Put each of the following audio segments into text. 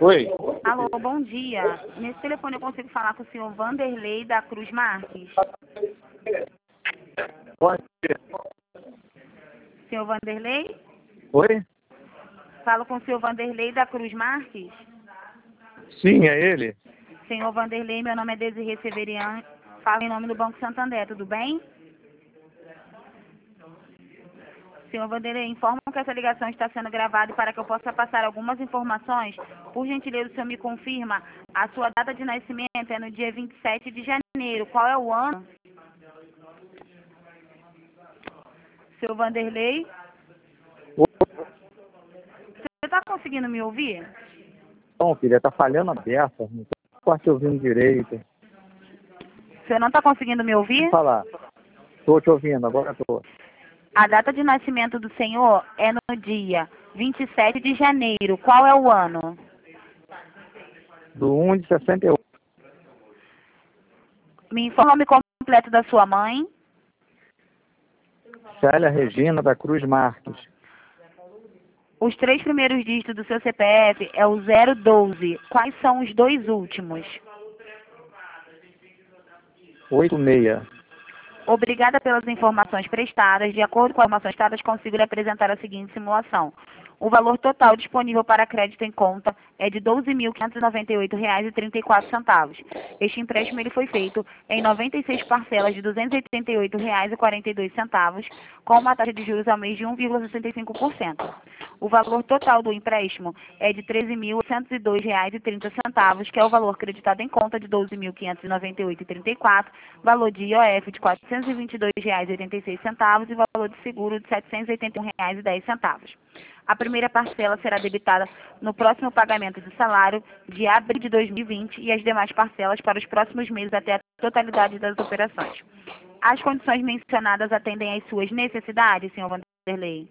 Oi. Alô, bom dia. Nesse telefone eu consigo falar com o senhor Vanderlei da Cruz Marques? Pode ser. Senhor Vanderlei? Oi? Falo com o senhor Vanderlei da Cruz Marques? Sim, é ele. Senhor Vanderlei, meu nome é Desirê Severiano. Falo em nome do Banco Santander, tudo bem? Senhor Vanderlei, informam que essa ligação está sendo gravada e para que eu possa passar algumas informações, por gentileza, o senhor me confirma, a sua data de nascimento é no dia 27 de janeiro. Qual é o ano? Senhor Vanderlei? Você está conseguindo me ouvir? Não, filha, tá falhando a beça. Não tô te ouvindo direito. O senhor não está conseguindo me ouvir? Vou falar. Tô te ouvindo, agora tô. A data de nascimento do senhor é no dia 27 de janeiro. Qual é o ano? Do 1 de 68. Me informa o nome completo da sua mãe. Célia Regina da Cruz Marques. Os 3 primeiros dígitos do seu CPF é o 012. Quais são os 2 últimos? 86. Obrigada pelas informações prestadas. De acordo com as informações prestadas, consigo lhe apresentar a seguinte simulação. O valor total disponível para crédito em conta é de R$ 12.598,34. Este empréstimo ele foi feito em 96 parcelas de R$ 288,42, com uma taxa de juros ao mês de 1,65%. O valor total do empréstimo é de R$ 13.802,30, que é o valor creditado em conta de R$ 12.598,34, valor de IOF de R$ 422,86 e valor de seguro de R$ 781,10. A primeira parcela será debitada no próximo pagamento do salário de abril de 2020 e as demais parcelas para os próximos meses até a totalidade das operações. As condições mencionadas atendem às suas necessidades, senhor Vanderlei?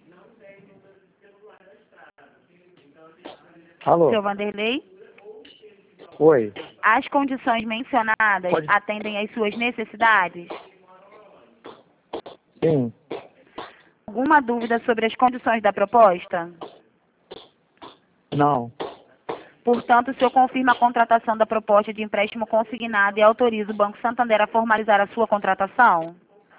Alô? Senhor Vanderlei? Oi. As condições mencionadas atendem às suas necessidades? Sim. Alguma dúvida sobre as condições da proposta? Não. Portanto, o senhor confirma a contratação da proposta de empréstimo consignado e autoriza o Banco Santander a formalizar a sua contratação?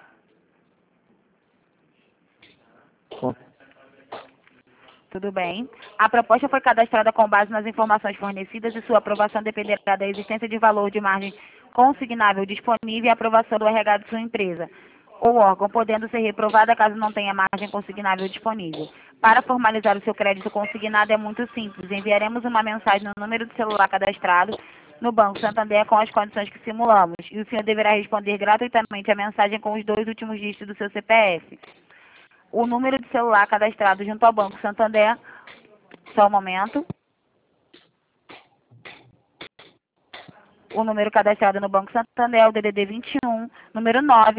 Tudo bem. A proposta foi cadastrada com base nas informações fornecidas e sua aprovação dependerá da existência de valor de margem consignável disponível e aprovação do RH de sua empresa ou órgão, podendo ser reprovada caso não tenha margem consignável disponível. Para formalizar o seu crédito consignado é muito simples. Enviaremos uma mensagem no número de celular cadastrado no Banco Santander com as condições que simulamos e o senhor deverá responder gratuitamente a mensagem com os 2 últimos dígitos do seu CPF. O número de celular cadastrado junto ao Banco Santander, só um momento. O número cadastrado no Banco Santander é o DDD 21, número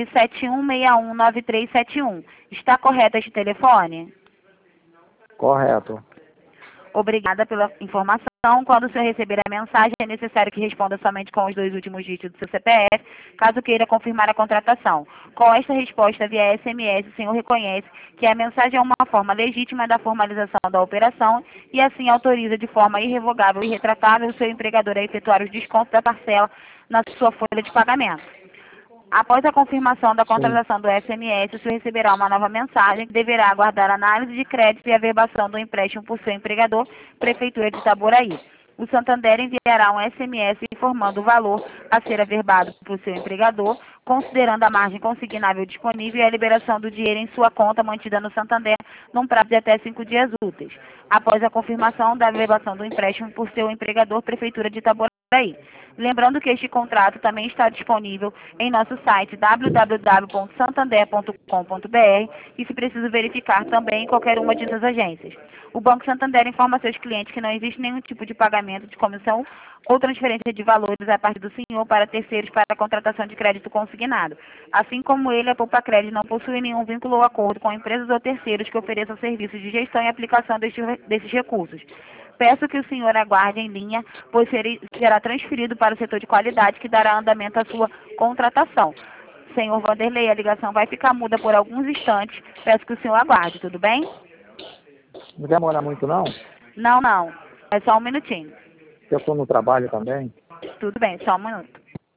971619371. Está correto este telefone? Correto. Obrigada pela informação. Quando o senhor receber a mensagem, é necessário que responda somente com os 2 últimos dígitos do seu CPF, caso queira confirmar a contratação. Com esta resposta via SMS, o senhor reconhece que a mensagem é uma forma legítima da formalização da operação e assim autoriza de forma irrevogável e retratável o seu empregador a efetuar os descontos da parcela na sua folha de pagamento. Após a confirmação da contratação do SMS, o senhor receberá uma nova mensagem que deverá aguardar análise de crédito e averbação do empréstimo por seu empregador, Prefeitura de Itaboraí. O Santander enviará um SMS informando o valor a ser averbado por seu empregador, considerando a margem consignável disponível e a liberação do dinheiro em sua conta mantida no Santander num prazo de até 5 dias úteis, após a confirmação da averbação do empréstimo por seu empregador, Prefeitura de Itaboraí. Lembrando que este contrato também está disponível em nosso site www.santander.com.br e se precisa verificar também em qualquer uma de nossas agências. O Banco Santander informa a seus clientes que não existe nenhum tipo de pagamento de comissão ou transferência de valores a parte do senhor para terceiros para a contratação de crédito consignado. Assim como ele, a Poupa Crédito não possui nenhum vínculo ou acordo com empresas ou terceiros que ofereçam serviços de gestão e aplicação desses recursos. Peço que o senhor aguarde em linha, pois será transferido para o setor de qualidade que dará andamento à sua contratação. Senhor Vanderlei, a ligação vai ficar muda por alguns instantes. Peço que o senhor aguarde, tudo bem? Não vai demorar muito, não? Não, não. É só um minutinho. Eu estou no trabalho também. Tudo bem, só um minuto.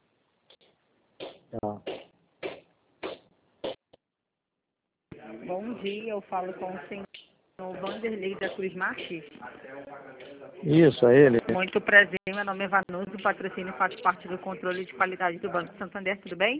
Tá. Bom dia, eu falo com o senhor Vanderlei da Cruz Marques. Isso, é ele. Muito prazer, meu nome é Vanusa, o patrocínio faz parte do controle de qualidade do Banco Santander, tudo bem?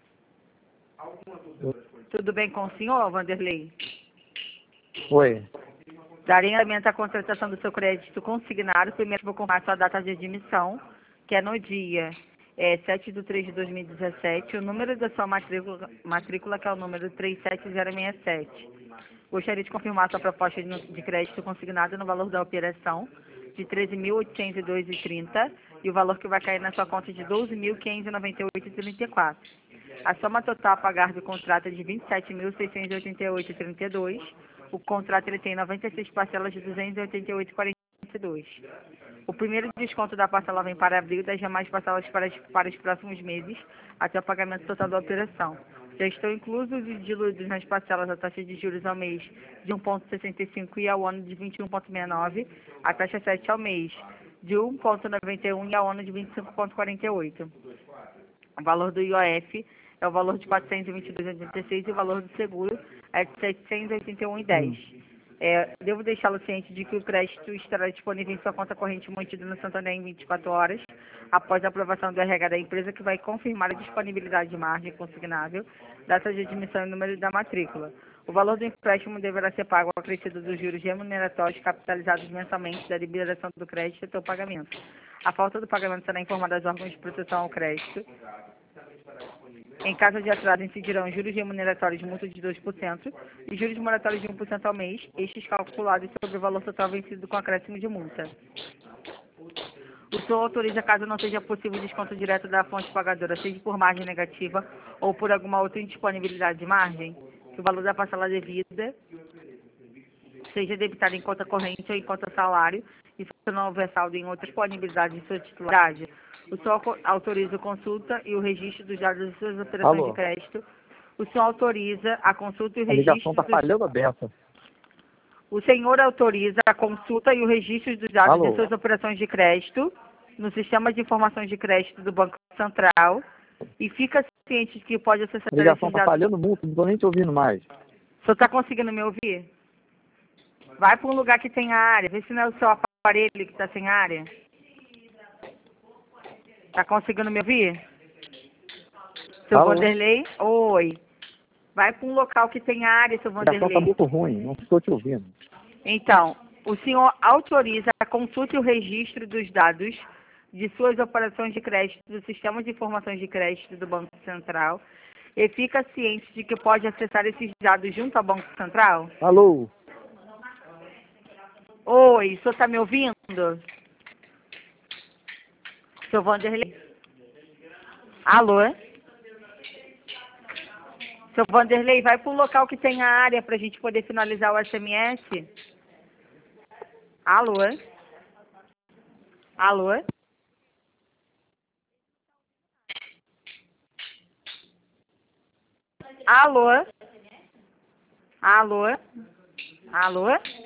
Tudo bem com o senhor, Vanderlei? Oi. Darei andamento à contratação do seu crédito consignado. Primeiro vou confirmar sua data de admissão, que é no dia 7/3/2017. O número da sua matrícula, que é o número 37067. Gostaria de confirmar sua proposta de crédito consignado no valor da operação de 13.802,30 e o valor que vai cair na sua conta de 12.598,34. A soma total a pagar do contrato é de 27.688,32. O contrato ele tem 96 parcelas de 288,42. O primeiro desconto da parcela vem para abril, das demais parcelas para os próximos meses, até o pagamento total da operação. Já estão inclusos e diluídos nas parcelas a taxa de juros ao mês de 1,65 e ao ano de 21,69, a taxa 7 ao mês de 1,91 e ao ano de 25,48. O valor do IOF é o valor de R$ 422,86 e o valor do seguro é de R$ 781,10. Devo deixá-lo ciente de que o crédito estará disponível em sua conta corrente mantida no Santander em 24 horas, após a aprovação do RH da empresa, que vai confirmar a disponibilidade de margem consignável, data de admissão e número da matrícula. O valor do empréstimo deverá ser pago ao acrescido dos juros remuneratórios capitalizados mensalmente da liberação do crédito até o pagamento. A falta do pagamento será informada aos órgãos de proteção ao crédito. Em caso de atraso, incidirão juros remuneratórios de multa de 2% e juros moratórios de 1% ao mês, estes calculados sobre o valor total vencido com acréscimo de multa. O senhor autoriza, caso não seja possível desconto direto da fonte pagadora, seja por margem negativa ou por alguma outra indisponibilidade de margem, que o valor da parcela devida seja debitado em conta corrente ou em conta salário, e se não houver saldo em outra disponibilidade de sua titularidade, o senhor autoriza a consulta e o registro dos dados de suas operações Alô? de crédito. O senhor autoriza a consulta e o A ligação registro está falhando a beça. O senhor autoriza a consulta e o registro dos dados de Alô? suas operações de crédito no sistema de informações de crédito do Banco Central e fica ciente de que pode acessar A ligação esses está dados. falhando muito, não estou nem te ouvindo mais. O senhor está conseguindo me ouvir? Vai para um lugar que tenha área. Vê se não é o seu aparelho que está sem área. Está conseguindo me ouvir? Seu Alô? Vanderlei? Oi. Vai para um local que tenha área, seu A ligação está Vanderlei. muito ruim, não estou te ouvindo. Então, o senhor autoriza a consulta e o registro dos dados de suas operações de crédito do Sistema de Informações de Crédito do Banco Central e fica ciente de que pode acessar esses dados junto ao Banco Central? Alô? Oi, o senhor está me ouvindo? Seu Vanderlei? Alô? Seu Vanderlei, vai para um local que tenha área para a gente poder finalizar o SMS? Alô? Alô? Alô? Alô? Alô?